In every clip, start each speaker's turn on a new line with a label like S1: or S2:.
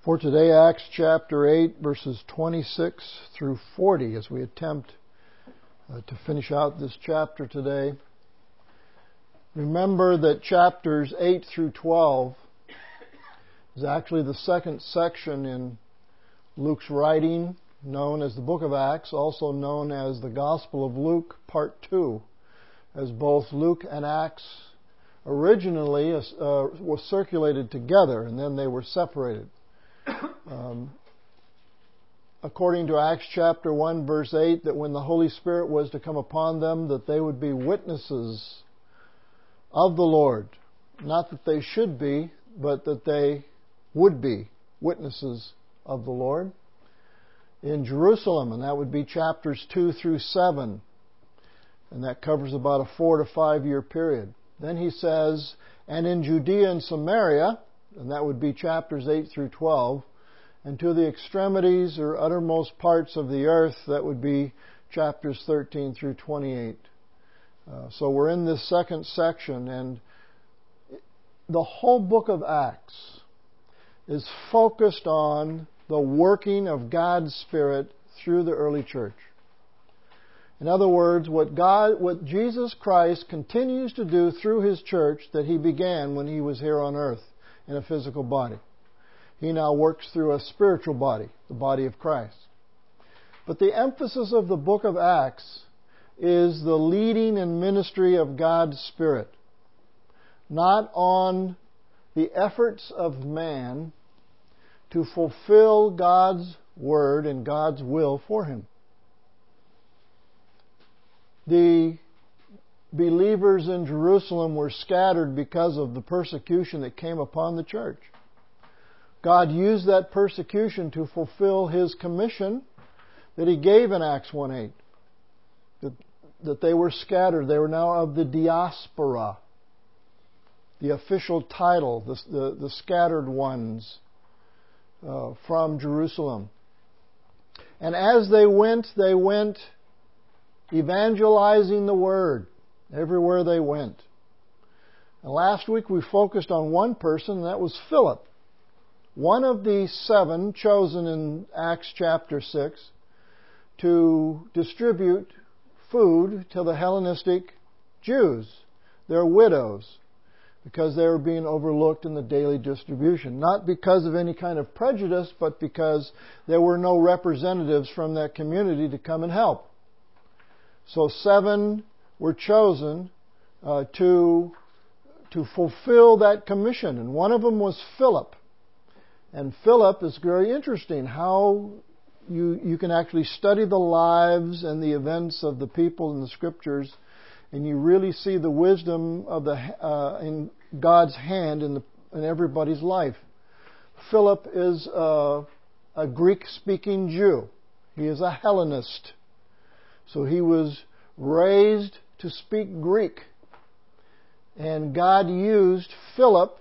S1: For today, Acts chapter 8, verses 26 through 40, as we attempt to finish out this chapter today. Remember that chapters 8 through 12 is actually the second section in Luke's writing, known as the Book of Acts, also known as the Gospel of Luke, Part 2, as both Luke and Acts originally were circulated together, and then they were separated. According to Acts chapter 1 verse 8, that when the Holy Spirit was to come upon them, that they would be witnesses of the Lord. Not that they should be, but that they would be witnesses of the Lord in Jerusalem, and that would be chapters 2 through 7, and that covers about a 4 to 5 year period. Then he says, and in Judea and Samaria, and that would be chapters 8 through 12, and to the extremities or uttermost parts of the earth, that would be chapters 13 through 28. So we're in this second section, and the whole book of Acts is focused on the working of God's Spirit through the early church. In other words, what Jesus Christ continues to do through His church that He began when He was here on earth in a physical body. He now works through a spiritual body, the body of Christ. But the emphasis of the book of Acts is the leading and ministry of God's Spirit, not on the efforts of man to fulfill God's word and God's will for him. The believers in Jerusalem were scattered because of the persecution that came upon the church. God used that persecution to fulfill His commission that He gave in Acts 1:8. That they were scattered. They were now of the diaspora. The official title, the scattered ones from Jerusalem. And as they went evangelizing the Word everywhere they went. And last week we focused on one person, and that was Philip. One of the 7 chosen in Acts chapter 6 to distribute food to the Hellenistic Jews, their widows, because they were being overlooked in the daily distribution. Not because of any kind of prejudice, but because there were no representatives from that community to come and help. So 7 were chosen to fulfill that commission, and one of them was Philip. And Philip is very interesting, how you can actually study the lives and the events of the people in the Scriptures, and you really see the wisdom of in God's hand in everybody's life. Philip is a Greek-speaking Jew. He is a Hellenist. So he was raised to speak Greek. And God used Philip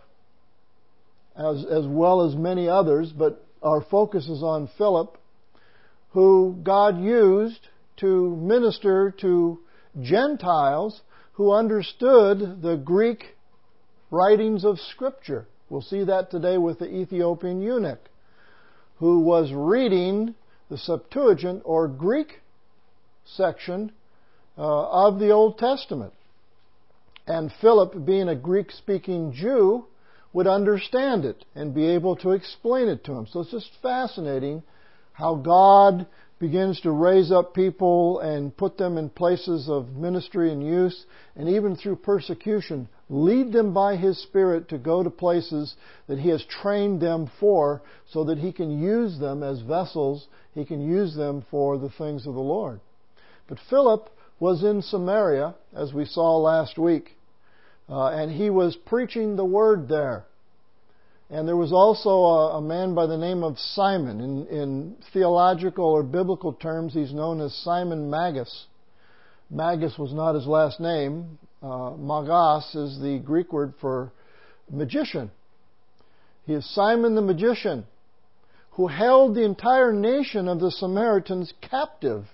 S1: as well as many others, but our focus is on Philip, who God used to minister to Gentiles who understood the Greek writings of Scripture. We'll see that today with the Ethiopian eunuch, who was reading the Septuagint or Greek section of the Old Testament. And Philip, being a Greek-speaking Jew, would understand it and be able to explain it to him. So it's just fascinating how God begins to raise up people and put them in places of ministry and use, and even through persecution, lead them by His Spirit to go to places that He has trained them for, so that He can use them as vessels. He can use them for the things of the Lord. But Philip was in Samaria, as we saw last week, and he was preaching the Word there. And there was also a man by the name of Simon. In theological or biblical terms, he's known as Simon Magus. Magus was not his last name. Magos is the Greek word for magician. He is Simon the magician, who held the entire nation of the Samaritans captive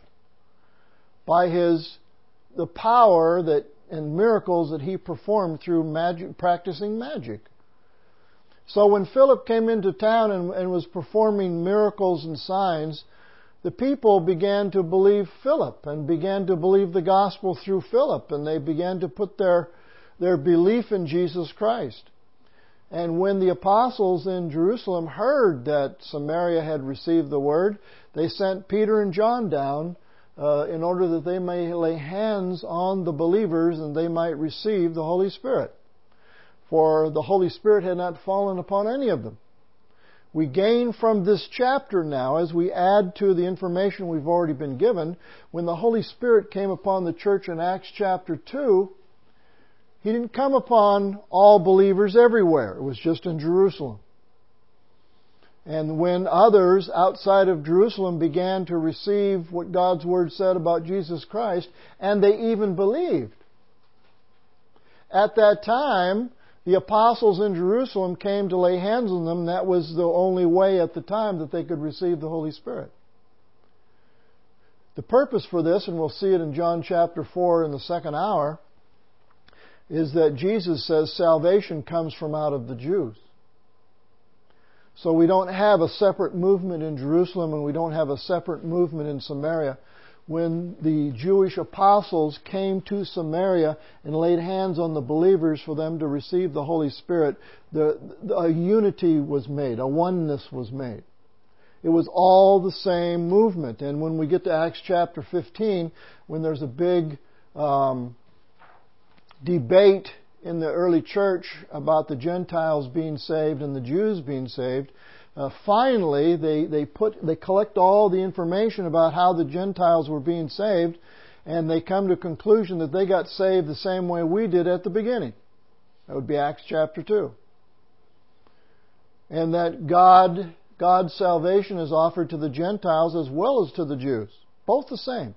S1: by the power and miracles that he performed through practicing magic. So when Philip came into town and was performing miracles and signs, the people began to believe Philip and began to believe the gospel through Philip, and they began to put their belief in Jesus Christ. And when the apostles in Jerusalem heard that Samaria had received the word, they sent Peter and John down in order that they may lay hands on the believers and they might receive the Holy Spirit. For the Holy Spirit had not fallen upon any of them. We gain from this chapter now, as we add to the information we've already been given, when the Holy Spirit came upon the church in Acts chapter 2, He didn't come upon all believers everywhere. It was just in Jerusalem. And when others outside of Jerusalem began to receive what God's Word said about Jesus Christ, and they even believed, at that time, the apostles in Jerusalem came to lay hands on them. That was the only way at the time that they could receive the Holy Spirit. The purpose for this, and we'll see it in John chapter 4 in the second hour, is that Jesus says salvation comes from out of the Jews. So we don't have a separate movement in Jerusalem and we don't have a separate movement in Samaria. When the Jewish apostles came to Samaria and laid hands on the believers for them to receive the Holy Spirit, a unity was made, a oneness was made. It was all the same movement. And when we get to Acts chapter 15, when there's a big debate in the early church about the Gentiles being saved and the Jews being saved, finally they collect all the information about how the Gentiles were being saved, and they come to a conclusion that they got saved the same way we did at the beginning. That would be Acts chapter 2. And that God's salvation is offered to the Gentiles as well as to the Jews. Both the same.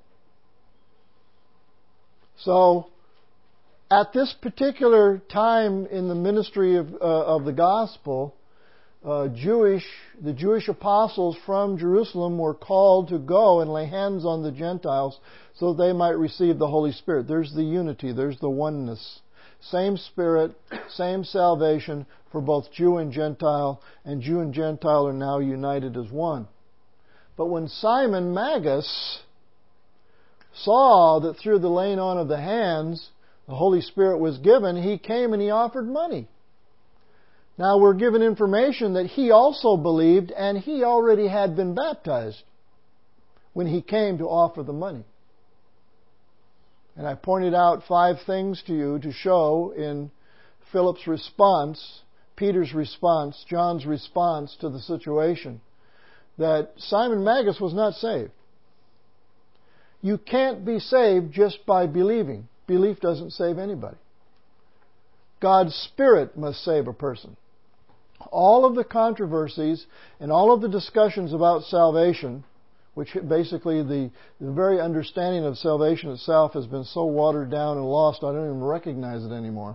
S1: So, at this particular time in the ministry of the gospel, the Jewish apostles from Jerusalem were called to go and lay hands on the Gentiles so they might receive the Holy Spirit. There's the unity, there's the oneness. Same Spirit, same salvation for both Jew and Gentile are now united as one. But when Simon Magus saw that through the laying on of the hands, the Holy Spirit was given, he came and he offered money. Now we're given information that he also believed and he already had been baptized when he came to offer the money. And I pointed out 5 things to you to show in Philip's response, Peter's response, John's response to the situation, that Simon Magus was not saved. You can't be saved just by believing. Belief doesn't save anybody. God's Spirit must save a person. All of the controversies and all of the discussions about salvation, which basically the very understanding of salvation itself has been so watered down and lost, I don't even recognize it anymore.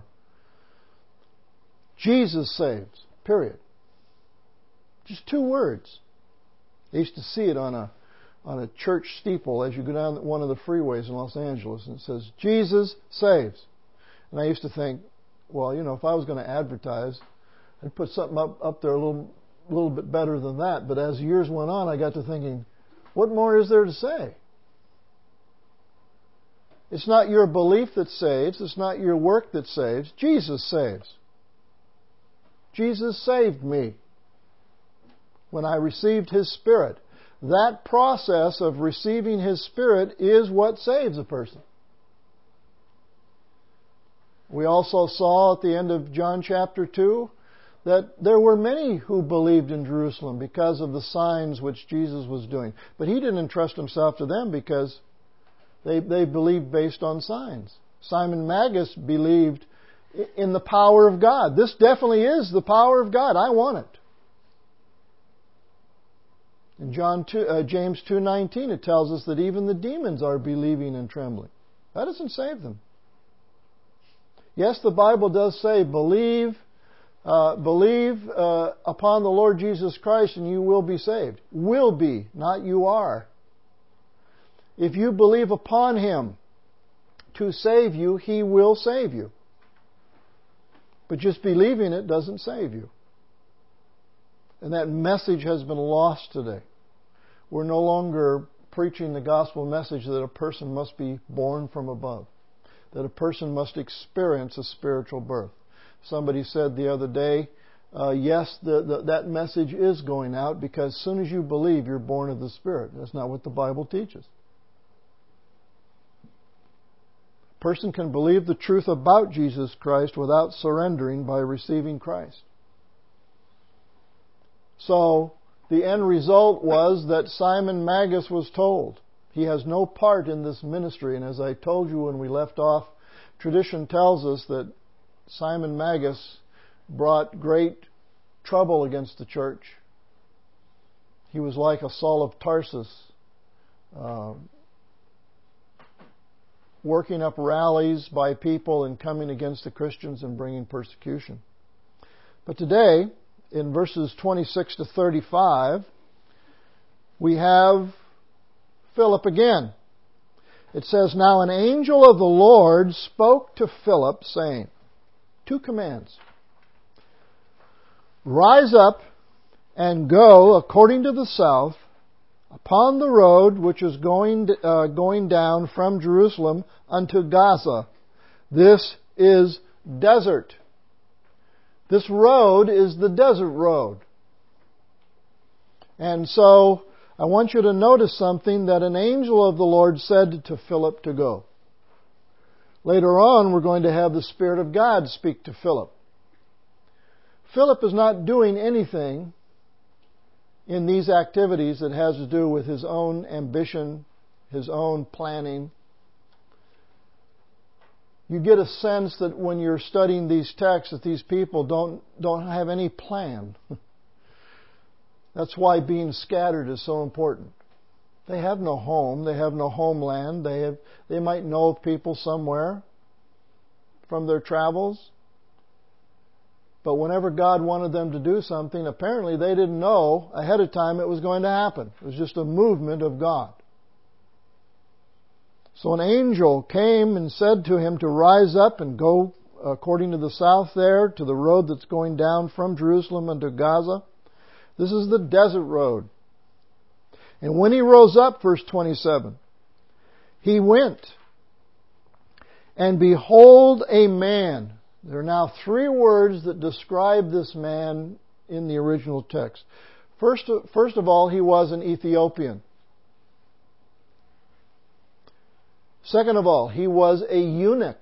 S1: Jesus saves, period. Just 2 words. I used to see it on a church steeple as you go down one of the freeways in Los Angeles, and it says, Jesus saves. And I used to think, well, if I was going to advertise, I'd put something up there a little bit better than that. But as years went on, I got to thinking, what more is there to say? It's not your belief that saves. It's not your work that saves. Jesus saves. Jesus saved me when I received His Spirit. That process of receiving His Spirit is what saves a person. We also saw at the end of John chapter 2 that there were many who believed in Jerusalem because of the signs which Jesus was doing. But He didn't entrust Himself to them because they believed based on signs. Simon Magus believed in the power of God. This definitely is the power of God. I want it. In James 2:19 it tells us that even the demons are believing and trembling. That doesn't save them. Yes, the Bible does say, believe upon the Lord Jesus Christ and you will be saved. Will be, not you are. If you believe upon Him to save you, He will save you. But just believing it doesn't save you. And that message has been lost today. We're no longer preaching the gospel message that a person must be born from above, that a person must experience a spiritual birth. Somebody said the other day, yes, that message is going out because as soon as you believe, you're born of the Spirit. That's not what the Bible teaches. A person can believe the truth about Jesus Christ without surrendering by receiving Christ. So, the end result was that Simon Magus was told he has no part in this ministry. And as I told you when we left off, tradition tells us that Simon Magus brought great trouble against the church. He was like a Saul of Tarsus, working up rallies by people and coming against the Christians and bringing persecution. But today, in verses 26 to 35, we have Philip again. It says, "Now an angel of the Lord spoke to Philip, saying," two commands. "Rise up and go according to the south, upon the road which is going down from Jerusalem unto Gaza. This is desert." This road is the desert road. And so, I want you to notice something that an angel of the Lord said to Philip to go. Later on, we're going to have the Spirit of God speak to Philip. Philip is not doing anything in these activities that has to do with his own ambition, his own planning. You get a sense that when you're studying these texts that these people don't have any plan. That's why being scattered is so important. They have no home. They have no homeland. They might know of people somewhere from their travels. But whenever God wanted them to do something, apparently they didn't know ahead of time it was going to happen. It was just a movement of God. So an angel came and said to him to rise up and go according to the south there to the road that's going down from Jerusalem unto Gaza. This is the desert road. And when he rose up, verse 27, he went, and behold a man. There are now three words that describe this man in the original text. First of all, he was an Ethiopian. Second of all, he was a eunuch.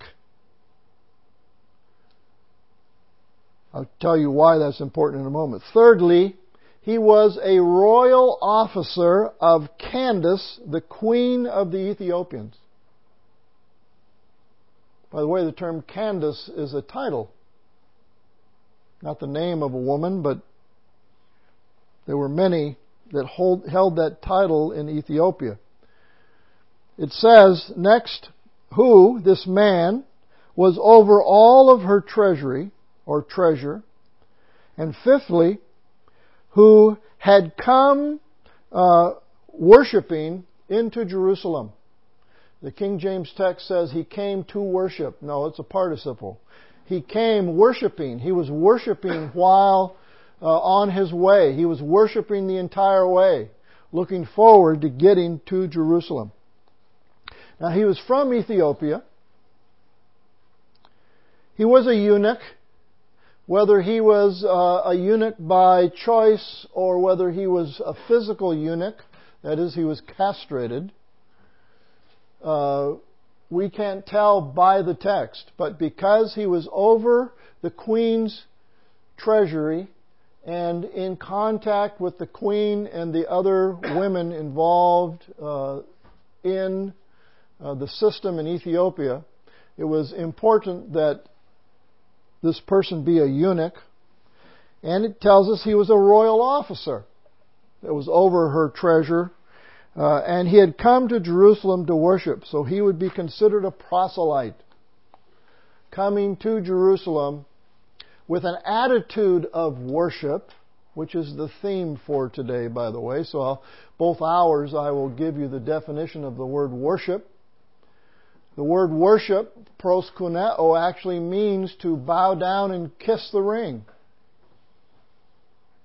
S1: I'll tell you why that's important in a moment. Thirdly, he was a royal officer of Candace, the queen of the Ethiopians. By the way, the term Candace is a title. Not the name of a woman, but there were many that held that title in Ethiopia. It says, next, who, this man, was over all of her treasury, or treasure. And fifthly, who had come worshiping into Jerusalem. The King James text says he came to worship. No, it's a participle. He came worshiping. He was worshiping while on his way. He was worshiping the entire way, looking forward to getting to Jerusalem. Now, he was from Ethiopia. He was a eunuch. Whether he was a eunuch by choice or whether he was a physical eunuch, that is, he was castrated, we can't tell by the text. But because he was over the queen's treasury and in contact with the queen and the other women involved in the system in Ethiopia, it was important that this person be a eunuch. And it tells us he was a royal officer that was over her treasure. And he had come to Jerusalem to worship. So he would be considered a proselyte, coming to Jerusalem with an attitude of worship, which is the theme for today, by the way. So both hours I will give you the definition of the word worship. The word worship, proskuneo, actually means to bow down and kiss the ring.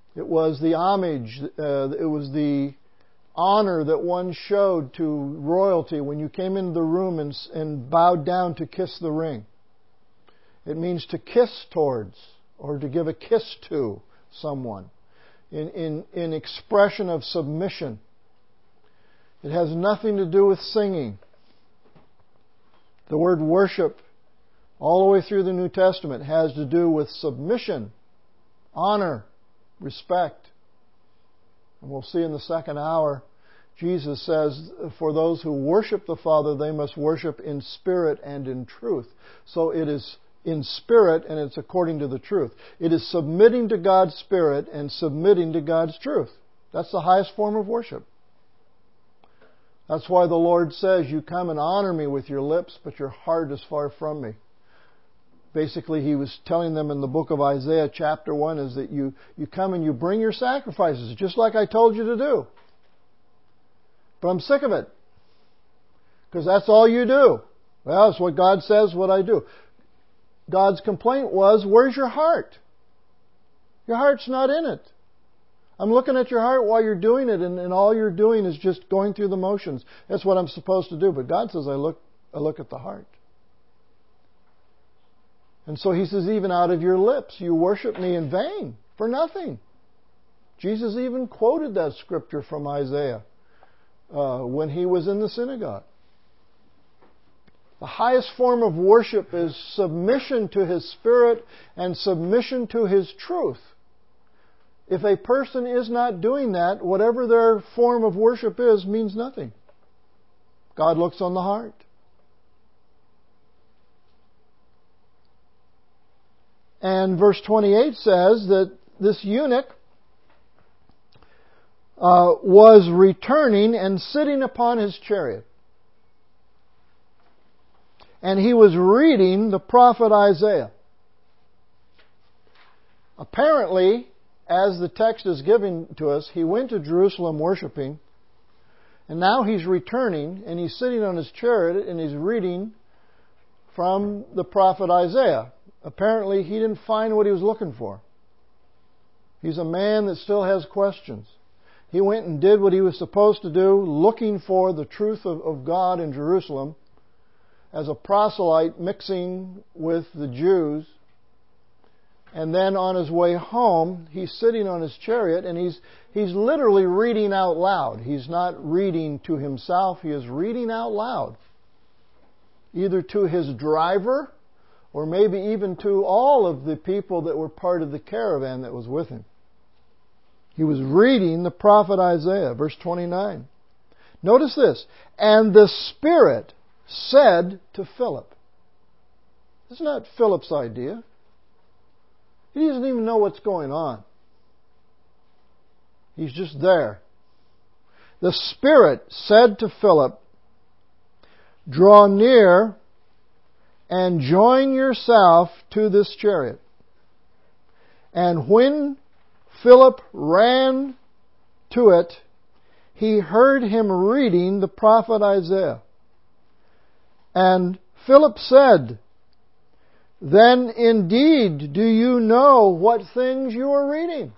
S1: It was the homage, it was the honor that one showed to royalty when you came into the room and bowed down to kiss the ring. It means to kiss towards or to give a kiss to someone in expression of submission. It has nothing to do with singing. The word worship, all the way through the New Testament, has to do with submission, honor, respect. And we'll see in the second hour, Jesus says, for those who worship the Father, they must worship in spirit and in truth. So it is in spirit and it's according to the truth. It is submitting to God's Spirit and submitting to God's truth. That's the highest form of worship. That's why the Lord says, you come and honor me with your lips, but your heart is far from me. Basically, He was telling them in the book of Isaiah chapter 1 is that you come and you bring your sacrifices, just like I told you to do. But I'm sick of it. Because that's all you do. Well, it's what God says, what I do. God's complaint was, where's your heart? Your heart's not in it. I'm looking at your heart while you're doing it, and all you're doing is just going through the motions. That's what I'm supposed to do. But God says, I look at the heart. And so He says, even out of your lips, you worship me in vain, for nothing. Jesus even quoted that scripture from Isaiah when He was in the synagogue. The highest form of worship is submission to His Spirit and submission to His truth. If a person is not doing that, whatever their form of worship is means nothing. God looks on the heart. And verse 28 says that this eunuch was returning and sitting upon his chariot. And he was reading the prophet Isaiah. Apparently, as the text is giving to us, he went to Jerusalem worshiping, and now he's returning, and he's sitting on his chariot, and he's reading from the prophet Isaiah. Apparently, he didn't find what he was looking for. He's a man that still has questions. He went and did what he was supposed to do, looking for the truth of God in Jerusalem, as a proselyte mixing with the Jews. And then on his way home, he's sitting on his chariot and he's literally reading out loud. He's not reading to himself, he is reading out loud. Either to his driver or maybe even to all of the people that were part of the caravan that was with him. He was reading the prophet Isaiah, verse 29. Notice this, and the Spirit said to Philip. It's not Philip's idea. He doesn't even know what's going on. He's just there. The Spirit said to Philip, draw near and join yourself to this chariot. And when Philip ran to it, he heard him reading the prophet Isaiah. And Philip said, then indeed do you know what things you are reading?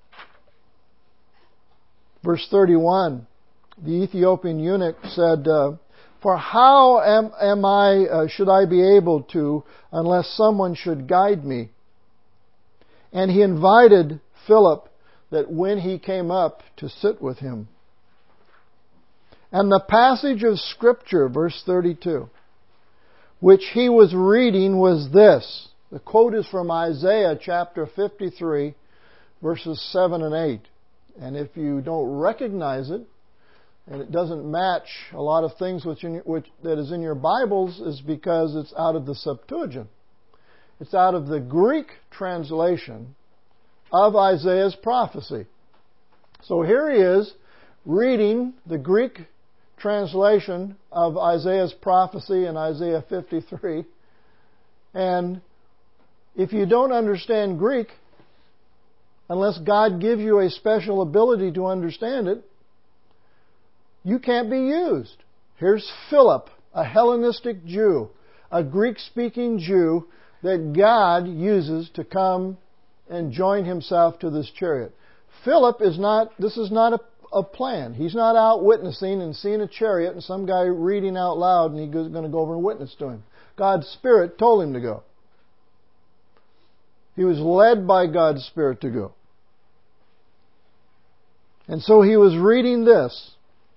S1: Verse 31, the Ethiopian eunuch said, for how should I be able to unless someone should guide me? And he invited Philip that when he came up to sit with him. And the passage of Scripture, verse 32, which he was reading was this. The quote is from Isaiah chapter 53, verses 7 and 8. And if you don't recognize it, and it doesn't match a lot of things that is in your Bibles, is because it's out of the Septuagint. It's out of the Greek translation of Isaiah's prophecy. So here he is reading the Greek translation of Isaiah's prophecy in Isaiah 53. And if you don't understand Greek, unless God gives you a special ability to understand it, you can't be used. Here's Philip, a Hellenistic Jew, a Greek-speaking Jew that God uses to come and join himself to this chariot. Philip this is not a plan. He's not out witnessing and seeing a chariot and some guy reading out loud and he's going to go over and witness to him. God's Spirit told him to go. He was led by God's Spirit to go. And so he was reading this.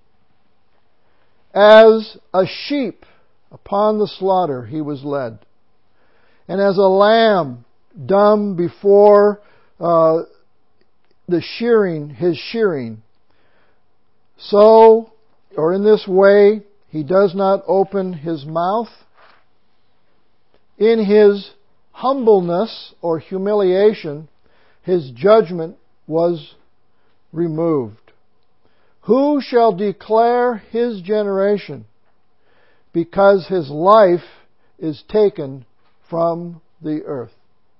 S1: As a sheep upon the slaughter he was led. And as a lamb dumb before his shearing. So, or in this way, he does not open his mouth. In his humbleness or humiliation, his judgment was removed. Who shall declare his generation? Because his life is taken from the earth.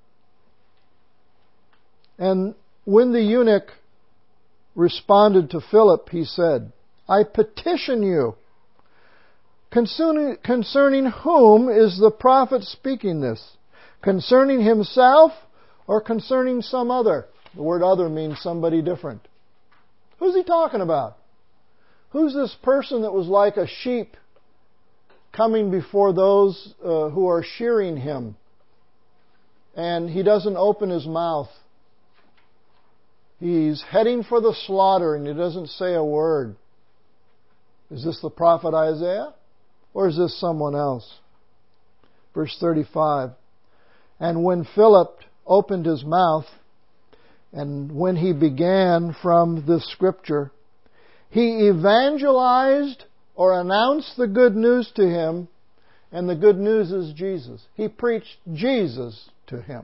S1: And when the eunuch responded to Philip, he said, I petition you. Concerning whom is the prophet speaking this? Concerning himself or concerning some other? The word other means somebody different. Who's he talking about? Who's this person that was like a sheep coming before those who are shearing him? And he doesn't open his mouth. He's heading for the slaughter and he doesn't say a word. Is this the prophet Isaiah? Or is this someone else? Verse 35. And when Philip opened his mouth, and when he began from this scripture, he evangelized or announced the good news to him, and the good news is Jesus. He preached Jesus to him.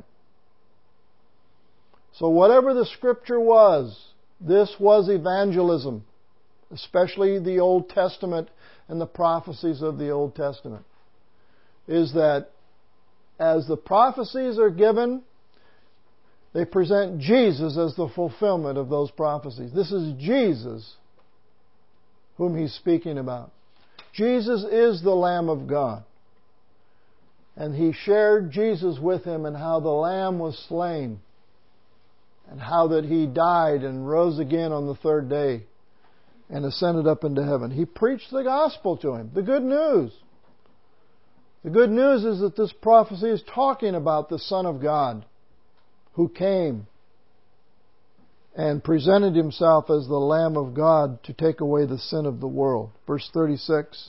S1: So whatever the scripture was, this was evangelism, especially the Old Testament and the prophecies of the Old Testament, is that as the prophecies are given, they present Jesus as the fulfillment of those prophecies. This is Jesus whom he's speaking about. Jesus is the Lamb of God. And he shared Jesus with him and how the Lamb was slain. And how that he died and rose again on the third day and ascended up into heaven. He preached the gospel to him, the good news. The good news is that this prophecy is talking about the Son of God who came and presented himself as the Lamb of God to take away the sin of the world. Verse 36.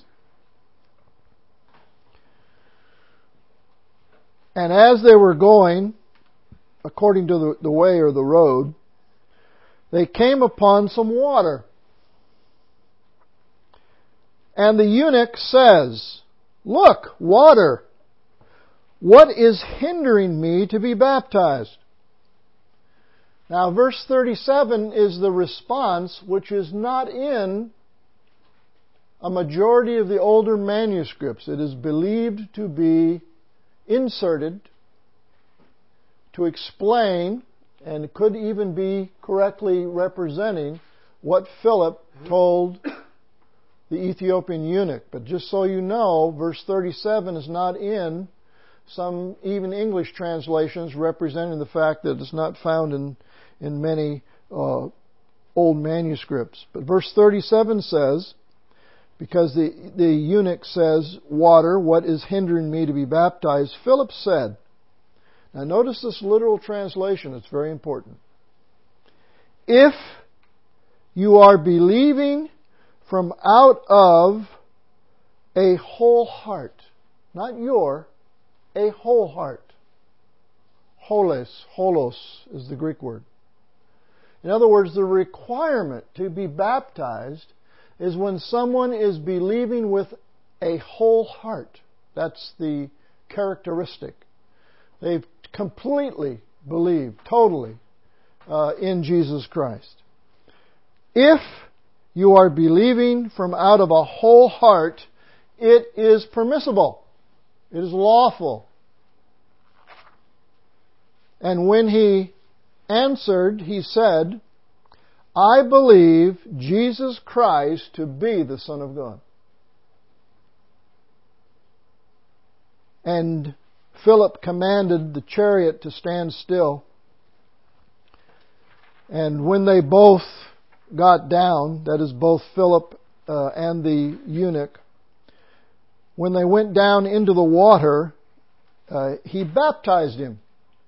S1: And as they were going, according to the way or the road, they came upon some water. And the eunuch says, Look, water! What is hindering me to be baptized? Now, verse 37 is the response which is not in a majority of the older manuscripts. It is believed to be inserted to explain, and it could even be correctly representing, what Philip told the Ethiopian eunuch. But just so you know, verse 37 is not in some even English translations, representing the fact that it's not found in many old manuscripts. But verse 37 says, because the eunuch says, Water, what is hindering me to be baptized? Philip said, now notice this literal translation, it's very important. If you are believing from out of a whole heart, not a whole heart. Holos is the Greek word. In other words, the requirement to be baptized is when someone is believing with a whole heart. That's the characteristic. They've completely believed, totally, in Jesus Christ. If you are believing from out of a whole heart, it is permissible. It is lawful. And when he answered, he said, I believe Jesus Christ to be the Son of God. And Philip commanded the chariot to stand still. And when they both got down, that is both Philip and the eunuch, when they went down into the water, he baptized him.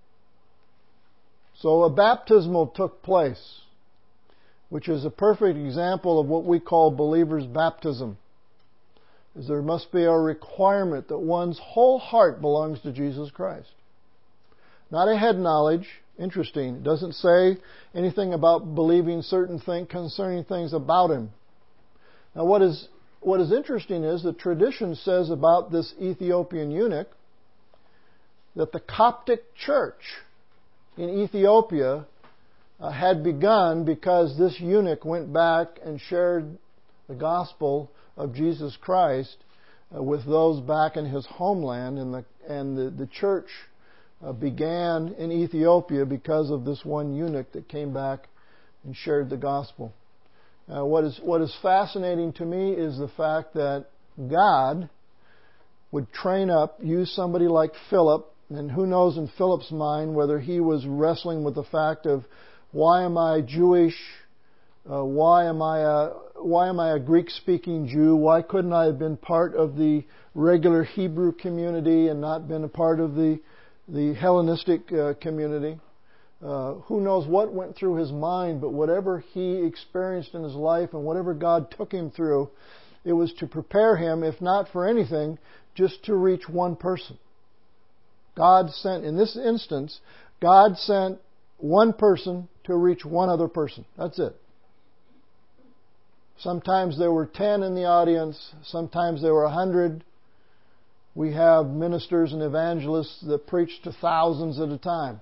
S1: So a baptismal took place, which is a perfect example of what we call believers' baptism. Is there must be a requirement that one's whole heart belongs to Jesus Christ. Not a head knowledge. Interesting. It doesn't say anything about believing certain things concerning things about Him. Now what is interesting is the tradition says about this Ethiopian eunuch that the Coptic church in Ethiopia had begun because this eunuch went back and shared the gospel of Jesus Christ with those back in his homeland, and the church began in Ethiopia because of this one eunuch that came back and shared the gospel. What is fascinating to me is the fact that God would use somebody like Philip, and who knows in Philip's mind whether he was wrestling with the fact of, why am I Jewish? Why am I a Greek-speaking Jew? Why couldn't I have been part of the regular Hebrew community and not been a part of the Hellenistic community? Who knows what went through his mind, but whatever he experienced in his life and whatever God took him through, it was to prepare him, if not for anything, just to reach one person. In this instance, God sent one person to reach one other person. That's it. Sometimes there were 10 in the audience. Sometimes there were 100. We have ministers and evangelists that preach to thousands at a time.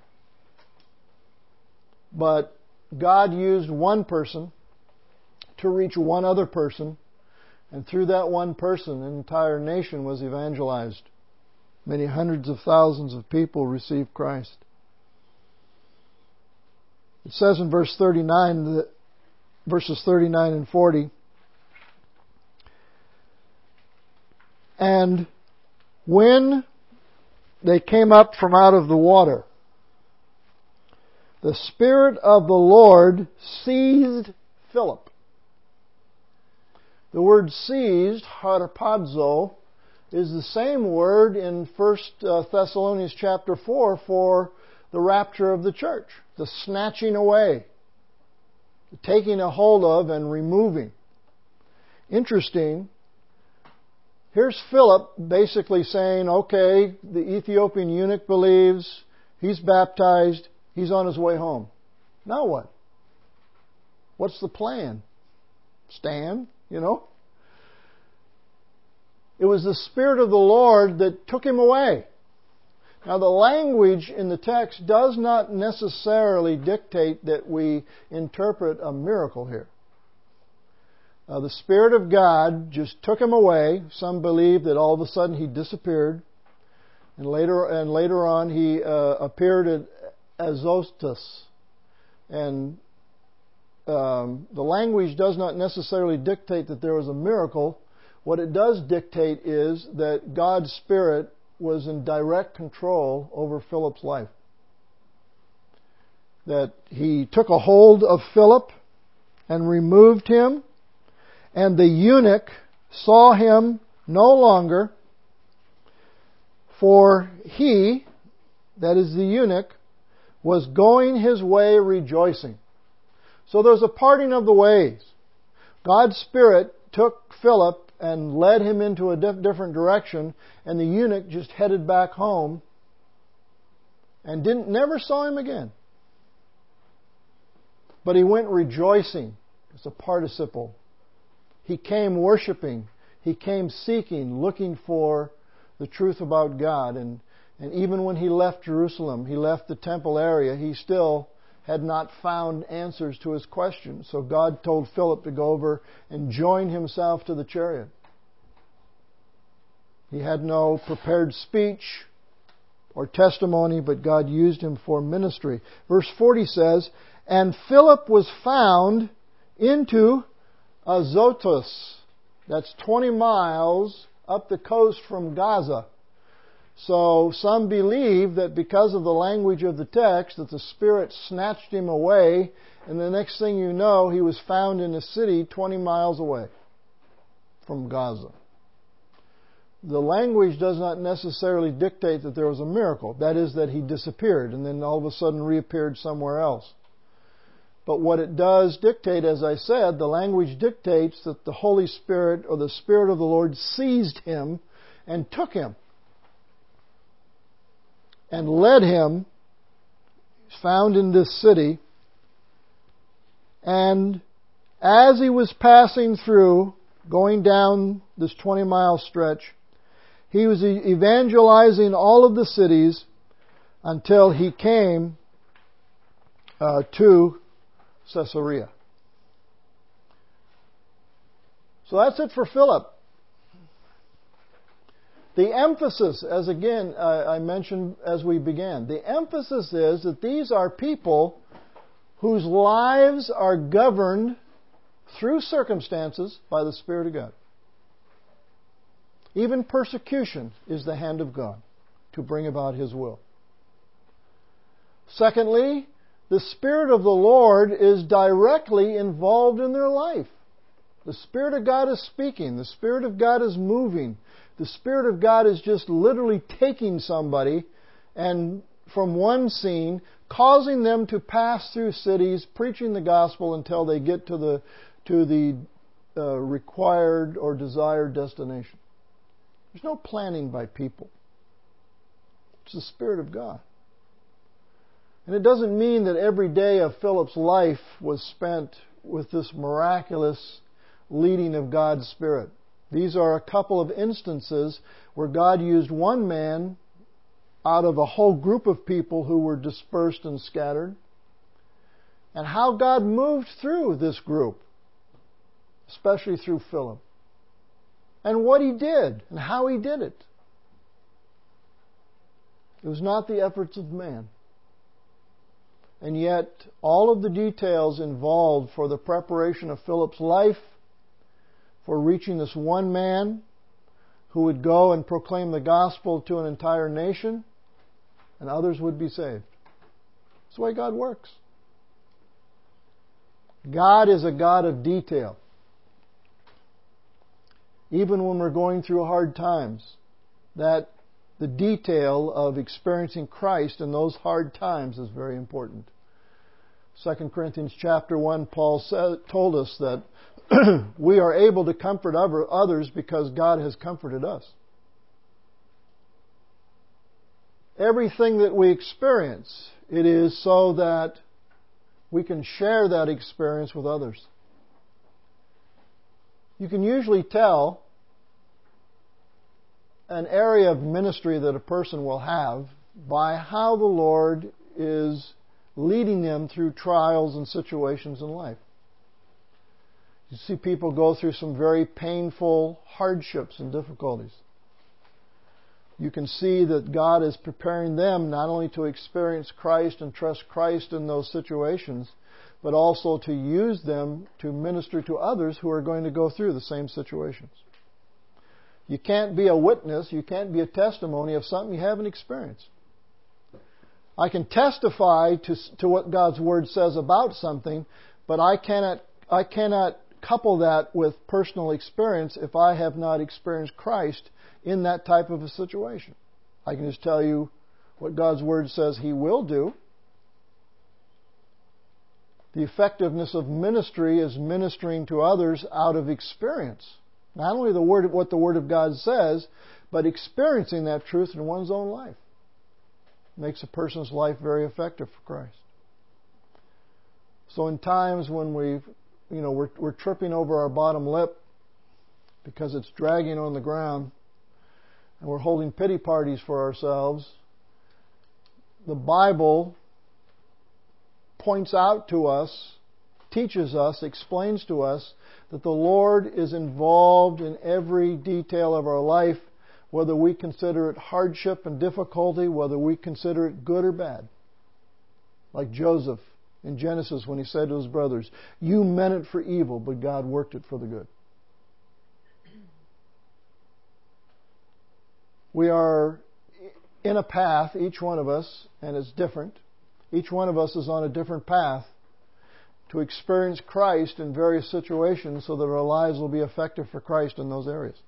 S1: But God used one person to reach one other person, and through that one person, an entire nation was evangelized. Many hundreds of thousands of people received Christ. It says in verses 39 and 40, and when they came up from out of the water, the Spirit of the Lord seized Philip. The word seized, harpazo, is the same word in 1 Thessalonians chapter 4 for the rapture of the church, the snatching away, the taking a hold of and removing. Interesting. Here's Philip basically saying, okay, the Ethiopian eunuch believes, he's baptized, he's on his way home. Now what? What's the plan? Stand, It was the Spirit of the Lord that took him away. Now the language in the text does not necessarily dictate that we interpret a miracle here. The Spirit of God just took him away. Some believe that all of a sudden he disappeared. And later on he appeared at Azotus. And the language does not necessarily dictate that there was a miracle. What it does dictate is that God's Spirit was in direct control over Philip's life. That He took a hold of Philip and removed him, and the eunuch saw him no longer, for he, that is the eunuch, was going his way rejoicing. So there's a parting of the ways. God's Spirit took Philip and led him into a different direction, and the eunuch just headed back home and never saw him again. But he went rejoicing. It's a participle. He came worshiping. He came seeking, looking for the truth about God. And even when he left Jerusalem, he left the temple area, he still had not found answers to his questions. So God told Philip to go over and join himself to the chariot. He had no prepared speech or testimony, but God used him for ministry. Verse 40 says, and Philip was found into Azotus. That's 20 miles up the coast from Gaza. So some believe that because of the language of the text that the Spirit snatched him away, and the next thing you know, he was found in a city 20 miles away from Gaza. The language does not necessarily dictate that there was a miracle. That is, that he disappeared and then all of a sudden reappeared somewhere else. But what it does dictate, as I said, the language dictates that the Holy Spirit or the Spirit of the Lord seized him and took him and led him. He's found in this city. And as he was passing through, going down this 20-mile stretch, he was evangelizing all of the cities until he came to Caesarea. So that's it for Philip. The emphasis, as again I mentioned as we began, the emphasis is that these are people whose lives are governed through circumstances by the Spirit of God. Even persecution is the hand of God to bring about His will. Secondly, the Spirit of the Lord is directly involved in their life. The Spirit of God is speaking. The Spirit of God is moving. The Spirit of God is just literally taking somebody and from one scene, causing them to pass through cities, preaching the gospel until they get to the required or desired destination. There's no planning by people. It's the Spirit of God. And it doesn't mean that every day of Philip's life was spent with this miraculous leading of God's Spirit. These are a couple of instances where God used one man out of a whole group of people who were dispersed and scattered, and how God moved through this group, especially through Philip, and what He did and how He did it. It was not the efforts of man. And yet, all of the details involved for the preparation of Philip's life, for reaching this one man who would go and proclaim the gospel to an entire nation, and others would be saved. That's the way God works. God is a God of detail. Even when we're going through hard times, that the detail of experiencing Christ in those hard times is very important. 2 Corinthians chapter 1, Paul told us that we are able to comfort others because God has comforted us. Everything that we experience, it is so that we can share that experience with others. You can usually tell an area of ministry that a person will have by how the Lord is leading them through trials and situations in life. You see people go through some very painful hardships and difficulties. You can see that God is preparing them not only to experience Christ and trust Christ in those situations, but also to use them to minister to others who are going to go through the same situations. You can't be a witness, you can't be a testimony of something you haven't experienced. I can testify to what God's Word says about something, but I cannot couple that with personal experience if I have not experienced Christ in that type of a situation. I can just tell you what God's Word says He will do. The effectiveness of ministry is ministering to others out of experience. Not only what the Word of God says, but experiencing that truth in one's own life. Makes a person's life very effective for Christ. So in times when we're tripping over our bottom lip because it's dragging on the ground, and we're holding pity parties for ourselves, the Bible points out to us, teaches us, explains to us that the Lord is involved in every detail of our life, whether we consider it hardship and difficulty, whether we consider it good or bad. Like Joseph in Genesis when he said to his brothers, "You meant it for evil, but God worked it for the good." We are in a path, each one of us, and it's different. Each one of us is on a different path to experience Christ in various situations so that our lives will be effective for Christ in those areas.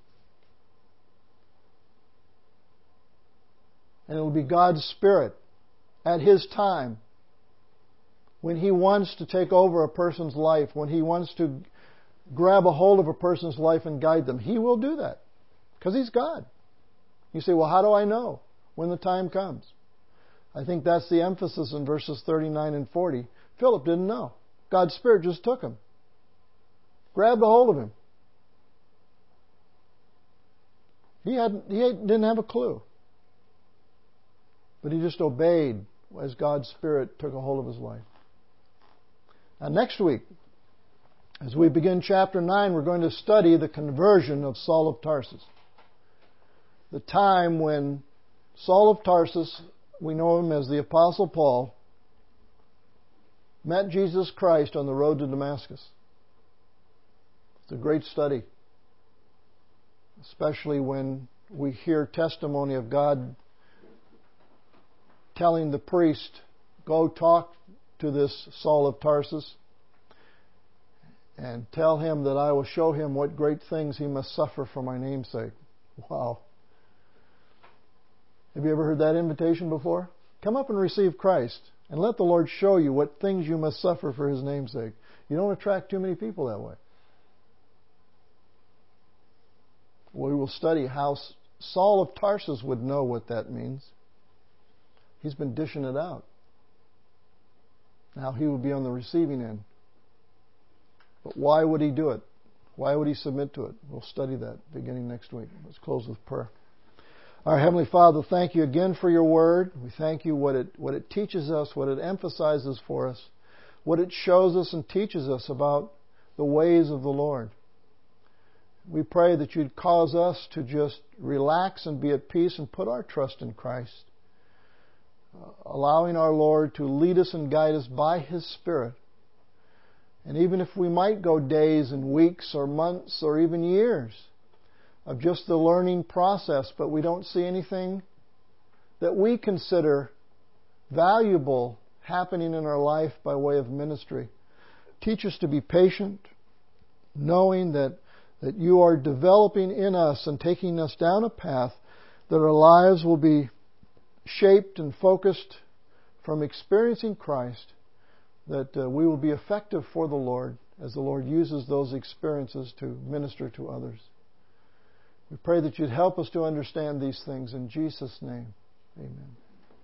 S1: And it will be God's Spirit at His time, when He wants to take over a person's life, when He wants to grab a hold of a person's life and guide them. He will do that because He's God. You say, well, how do I know when the time comes? I think that's the emphasis in verses 39 and 40. Philip didn't know. God's Spirit just took him, grabbed a hold of him. He didn't have a clue. But he just obeyed as God's Spirit took a hold of his life. Now next week, as we begin chapter 9, we're going to study the conversion of Saul of Tarsus. The time when Saul of Tarsus, we know him as the Apostle Paul, met Jesus Christ on the road to Damascus. It's a great study, especially when we hear testimony of God telling the priest, go talk to this Saul of Tarsus and tell him that I will show him what great things he must suffer for my name's sake. Wow. Have you ever heard that invitation before? Come up and receive Christ and let the Lord show you what things you must suffer for His name's sake. You don't attract too many people that way. We will study how Saul of Tarsus would know what that means. He's been dishing it out. Now he will be on the receiving end. But why would he do it? Why would he submit to it? We'll study that beginning next week. Let's close with prayer. Our Heavenly Father, thank you again for your word. We thank you what it teaches us, what it emphasizes for us, what it shows us and teaches us about the ways of the Lord. We pray that you'd cause us to just relax and be at peace and put our trust in Christ, allowing our Lord to lead us and guide us by His Spirit. And even if we might go days and weeks or months or even years of just the learning process, but we don't see anything that we consider valuable happening in our life by way of ministry. Teach us to be patient, knowing that you are developing in us and taking us down a path that our lives will be shaped and focused from experiencing Christ, that we will be effective for the Lord as the Lord uses those experiences to minister to others. We pray that you'd help us to understand these things in Jesus' name. Amen.